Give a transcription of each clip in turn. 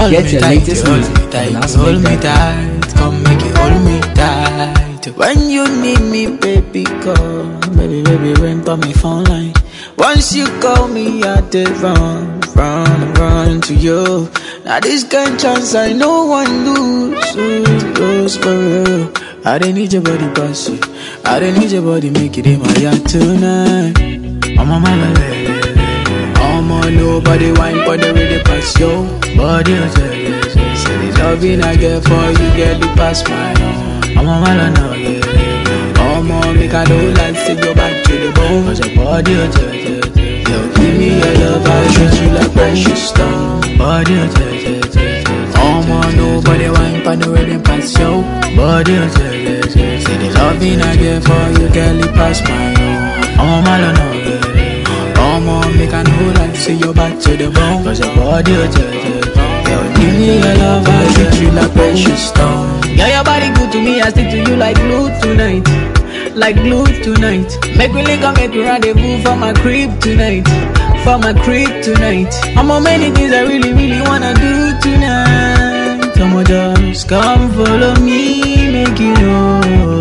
Get your latest music on hold me tight, come make it hold me tight. When you need me, baby, call. Baby, ring for my phone line. Once you call me, I did run to you. Now this kind chance I no one lose for real. I didn't need your body pass you. I didn't need your body make it in my yard tonight. I'm on my way. I'm on nobody wine for the really pass yo. Body say the loving I get for you get the pass my own. I'm on my now, yeah. Come on, make I know like say go back to the bone. Cause your body yo, give me your love, I treat you like precious stone. Body I'm on nobody wine for the really pass yo. Body say the loving I get for you get the pass my own. I'm on my now, yeah. Come on, make I know like say you're back to the bone. Cause your body yo, give me your love, I treat you like precious stone. Yeah, your body good to me, I stick to you like glue tonight. Like glue tonight. Make me link up, make me rendezvous for my crib tonight. For my crib tonight. I'm on many things I really wanna do tonight. Come on, just come follow me, make you know.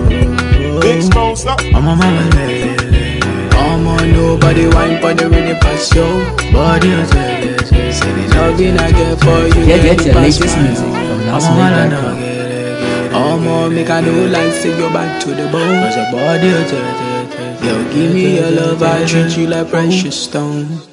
I'm on my way. I'm on nobody wine for the really pass yo. Body say the loving I get for you. Get your latest music from NASMake.com. I'm on make I know like say you're back to the bone. Cause your body yo, give me your love, I treat you like precious stone.